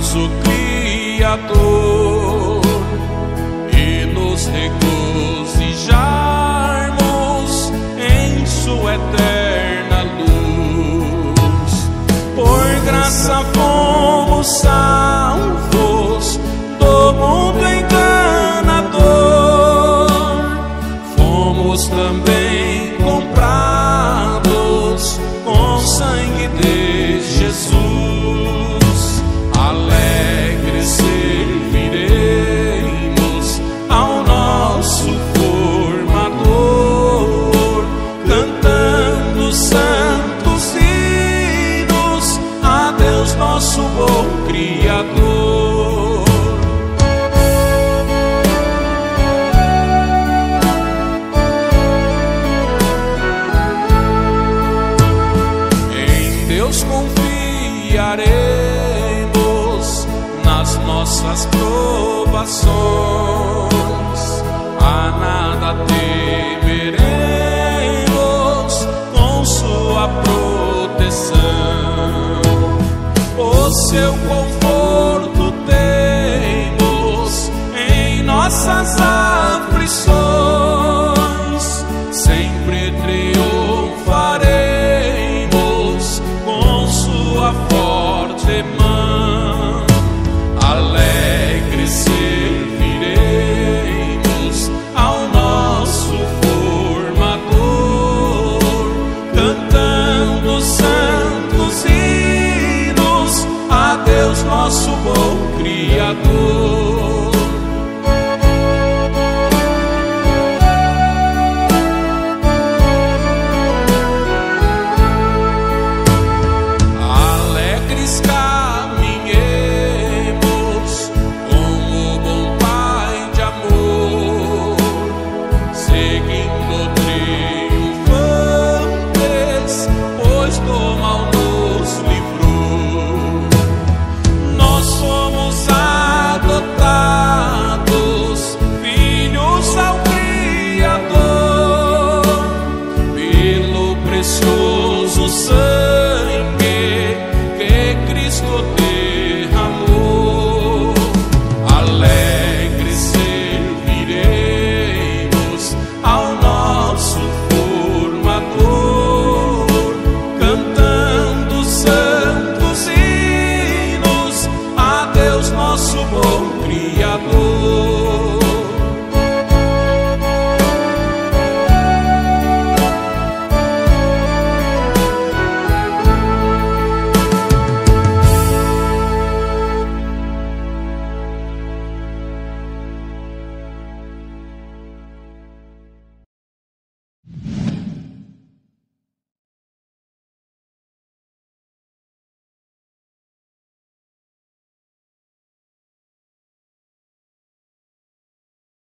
Deus o Criador, e nos regozijarmos em sua eterna luz. Por graça fomos salvos do mundo enganador, fomos também comprados com sangue de Jesus. Alegres serviremos ao nosso Formador, cantando santos hinos a Deus nosso bom Criador. Em Deus confiaremos nas nossas provações, a nada temeremos com sua proteção. O seu conforto temos em nossas aflições, sempre triunfaremos com sua forte mão. Alegres serviremos ao nosso Formador, cantando santos hinos a Deus nosso bom Criador.